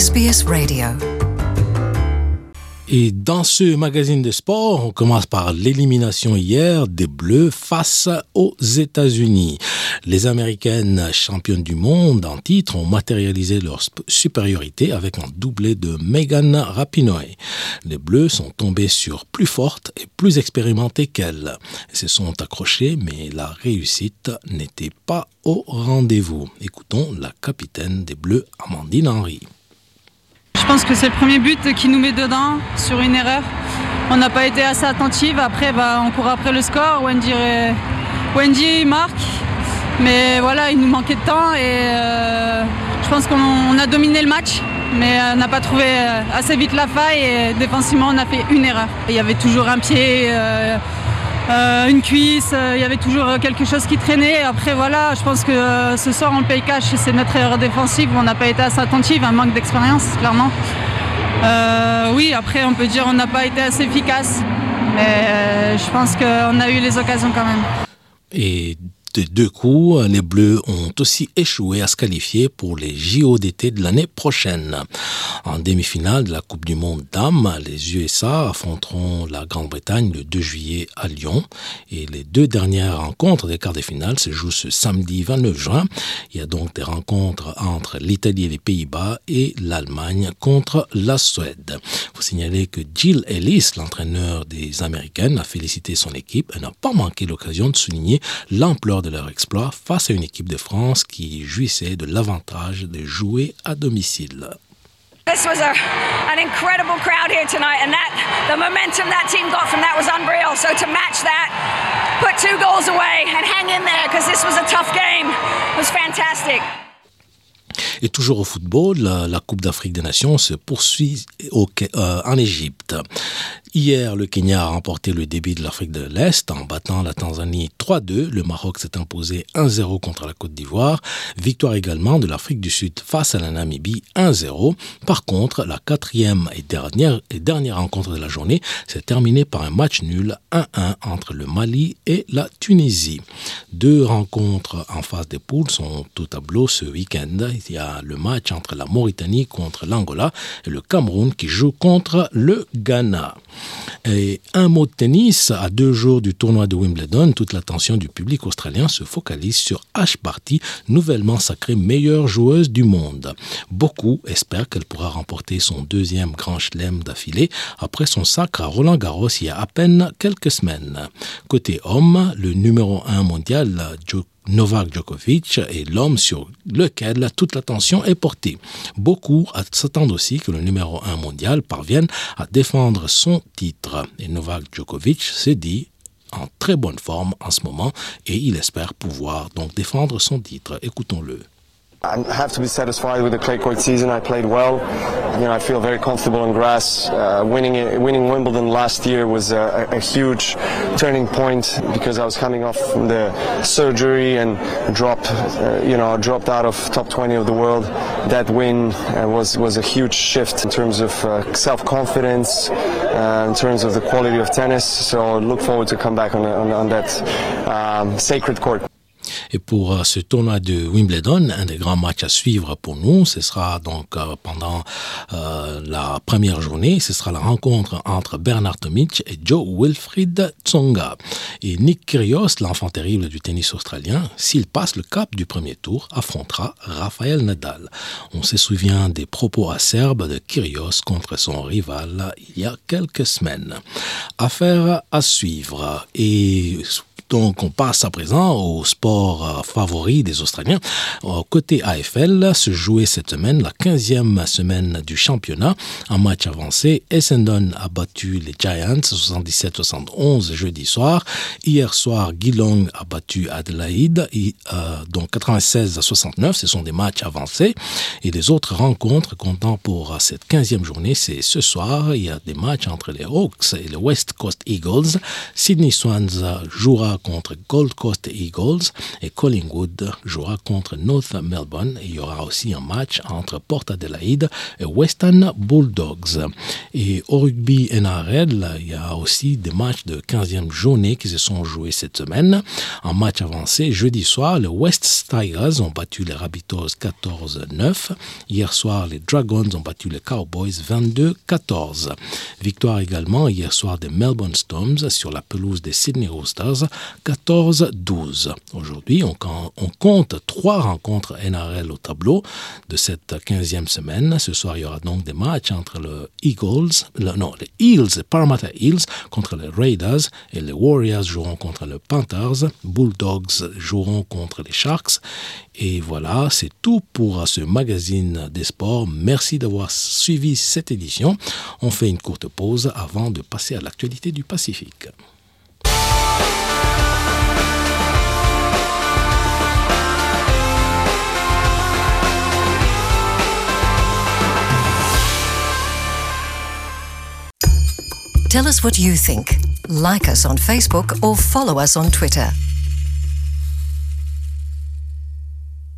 SBS Radio. Et dans ce magazine de sport, on commence par l'élimination hier des Bleus face aux États-Unis. Les Américaines championnes du monde en titre ont matérialisé leur supériorité avec un doublé de Megan Rapinoe. Les Bleus sont tombés sur plus fortes et plus expérimentées qu'elles. Elles se sont accrochées, mais la réussite n'était pas au rendez-vous. Écoutons la capitaine des Bleus, Amandine Henry. Je pense que c'est le premier but qui nous met dedans sur une erreur. On n'a pas été assez attentive. Après, on court après le score. Wendy marque. Mais voilà, il nous manquait de temps et je pense qu'on a dominé le match. Mais on n'a pas trouvé assez vite la faille et défensivement, on a fait une erreur. Il y avait toujours un pied, une cuisse, il y avait toujours quelque chose qui traînait. Après voilà, je pense que ce soir on le paye cash, c'est notre erreur défensive, on n'a pas été assez attentive, un manque d'expérience clairement. Oui, après on peut dire on n'a pas été assez efficace, mais je pense qu'on a eu les occasions quand même. Et de deux coups, les Bleus ont aussi échoué à se qualifier pour les JO d'été de l'année prochaine. En demi-finale de la Coupe du Monde dames, les USA affronteront la Grande-Bretagne le 2 juillet à Lyon. Et les deux dernières rencontres des quarts de finale se jouent ce samedi 29 juin. Il y a donc des rencontres entre l'Italie et les Pays-Bas et l'Allemagne contre la Suède. Il faut signaler que Jill Ellis, l'entraîneur des Américaines, a félicité son équipe et n'a pas manqué l'occasion de souligner l'ampleur de leur exploit face à une équipe de France qui jouissait de l'avantage de jouer à domicile. This was an incredible crowd here tonight, and the momentum that team got from that was unreal. So to match that, put 2 goals away and hang in there because this was a tough game, was fantastic. Et toujours au football, la Coupe d'Afrique des Nations se poursuit en Égypte. Hier, le Kenya a remporté le début de l'Afrique de l'Est en battant la Tanzanie 3-2. Le Maroc s'est imposé 1-0 contre la Côte d'Ivoire. Victoire également de l'Afrique du Sud face à la Namibie 1-0. Par contre, la quatrième et dernière rencontre de la journée s'est terminée par un match nul 1-1 entre le Mali et la Tunisie. 2 rencontres en phase des poules sont au tableau ce week-end. Il y a le match entre la Mauritanie contre l'Angola et le Cameroun qui joue contre le Ghana. Et un mot de tennis, à 2 jours du tournoi de Wimbledon, toute l'attention du public australien se focalise sur Ash Barty, nouvellement sacrée meilleure joueuse du monde. Beaucoup espèrent qu'elle pourra remporter son 2e Grand Chelem d'affilée après son sacre à Roland-Garros il y a à peine quelques semaines. Côté homme, le numéro 1 mondial, Novak Djokovic est l'homme sur lequel toute l'attention est portée. Beaucoup s'attendent aussi que le numéro 1 mondial parvienne à défendre son titre. Et Novak Djokovic se dit en très bonne forme en ce moment et il espère pouvoir donc défendre son titre. Écoutons-le. I have to be satisfied with the clay court season. I played well. I feel very comfortable on grass. Winning Wimbledon last year was a huge turning point because I was coming off from the surgery and dropped out of top 20 of the world. That win was a huge shift in terms of self-confidence, in terms of the quality of tennis. So I look forward to come back on that sacred court. Et pour ce tournoi de Wimbledon, un des grands matchs à suivre pour nous, ce sera donc pendant la première journée, ce sera la rencontre entre Bernard Tomic et Jo-Wilfried Tsonga. Et Nick Kyrgios, l'enfant terrible du tennis australien, s'il passe le cap du premier tour, affrontera Rafael Nadal. On se souvient des propos acerbes de Kyrgios contre son rival il y a quelques semaines. Affaire à suivre. Et donc, on passe à présent au sport favori des Australiens. Côté AFL, se jouait cette semaine la 15e semaine du championnat. En match avancé, Essendon a battu les Giants 77-71 jeudi soir. Hier soir, Geelong a battu Adelaide, donc 96-69. Ce sont des matchs avancés. Et les autres rencontres comptant pour cette 15e journée, c'est ce soir. Il y a des matchs entre les Hawks et les West Coast Eagles. Sydney Swans jouera contre Gold Coast Eagles et Collingwood jouera contre North Melbourne. Et il y aura aussi un match entre Port Adelaide et Western Bulldogs. Et au rugby NRL, il y a aussi des matchs de 15e journée qui se sont joués cette semaine. En match avancé, jeudi soir, les West Tigers ont battu les Rabbitohs 14-9. Hier soir, les Dragons ont battu les Cowboys 22-14. Victoire également hier soir des Melbourne Storms sur la pelouse des Sydney Roosters 14-12. Aujourd'hui, on compte 3 rencontres NRL au tableau de cette 15e semaine. Ce soir, il y aura donc des matchs entre les Eels, Parramatta Eels contre les Raiders et les Warriors joueront contre les Panthers. Bulldogs joueront contre les Sharks. Et voilà, c'est tout pour ce magazine des sports. Merci d'avoir suivi cette édition. On fait une courte pause avant de passer à l'actualité du Pacifique. Tell us what you think. Like us on Facebook or follow us on Twitter.